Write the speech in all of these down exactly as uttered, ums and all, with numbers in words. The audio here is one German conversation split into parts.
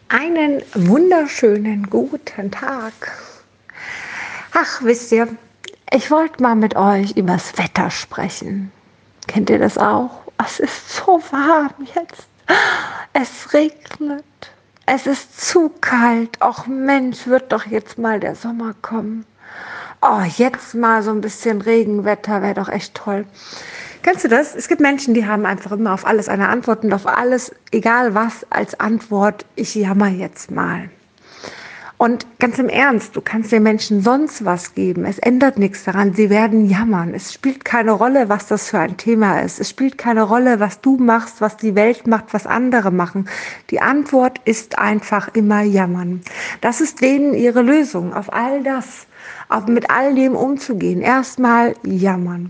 Einen wunderschönen guten Tag. Ach, wisst ihr, ich wollte mal mit euch übers Wetter sprechen. Kennt ihr das auch? Es ist so warm jetzt. Es regnet. Es ist zu kalt. Och Mensch, wird doch jetzt mal der Sommer kommen. Oh, jetzt mal so ein bisschen Regenwetter wäre doch echt toll. Kennst du das? Es gibt Menschen, die haben einfach immer auf alles eine Antwort und auf alles, egal was, als Antwort, ich jammer jetzt mal. Und ganz im Ernst, du kannst den Menschen sonst was geben. Es ändert nichts daran. Sie werden jammern. Es spielt keine Rolle, was das für ein Thema ist. Es spielt keine Rolle, was du machst, was die Welt macht, was andere machen. Die Antwort ist einfach immer jammern. Das ist denen ihre Lösung auf all das, auf mit all dem umzugehen. Erstmal jammern.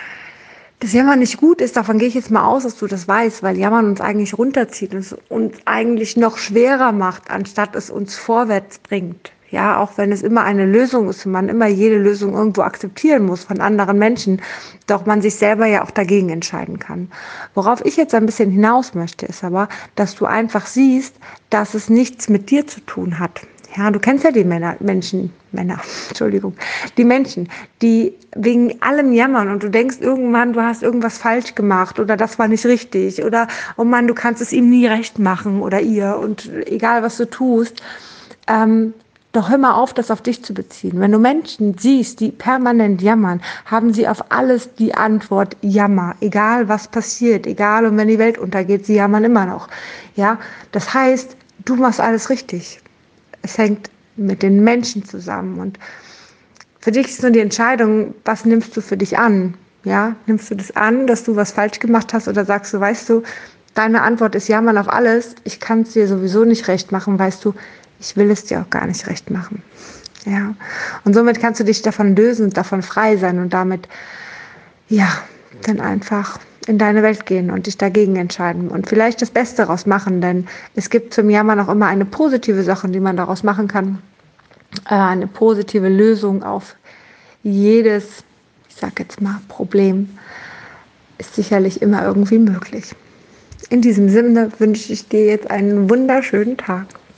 Dass Jammern nicht gut ist, davon gehe ich jetzt mal aus, dass du das weißt, weil Jammern uns eigentlich runterzieht und es uns eigentlich noch schwerer macht, anstatt es uns vorwärts bringt. Ja, auch wenn es immer eine Lösung ist und man immer jede Lösung irgendwo akzeptieren muss von anderen Menschen, doch man sich selber ja auch dagegen entscheiden kann. Worauf ich jetzt ein bisschen hinaus möchte, ist aber, dass du einfach siehst, dass es nichts mit dir zu tun hat. Ja, du kennst ja die Männer, Menschen, Männer, Entschuldigung, die Menschen, die wegen allem jammern und du denkst irgendwann, du hast irgendwas falsch gemacht oder das war nicht richtig oder oh Mann, du kannst es ihm nie recht machen oder ihr und egal was du tust, ähm, doch hör mal auf, das auf dich zu beziehen. Wenn du Menschen siehst, die permanent jammern, haben sie auf alles die Antwort Jammer. Egal was passiert, egal und wenn die Welt untergeht, sie jammern immer noch. Ja, das heißt, du machst alles richtig. Es hängt mit den Menschen zusammen und für dich ist nur die Entscheidung, was nimmst du für dich an? Ja, nimmst du das an, dass du was falsch gemacht hast oder sagst du, weißt du, deine Antwort ist jammern auf alles, ich kann es dir sowieso nicht recht machen, weißt du, ich will es dir auch gar nicht recht machen. Ja, und somit kannst du dich davon lösen und davon frei sein und damit, ja, dann einfach in deine Welt gehen und dich dagegen entscheiden und vielleicht das Beste daraus machen, denn es gibt zum Jammern auch immer eine positive Sache, die man daraus machen kann, äh, eine positive Lösung auf jedes, ich sag jetzt mal, Problem ist sicherlich immer irgendwie möglich. In diesem Sinne wünsche ich dir jetzt einen wunderschönen Tag.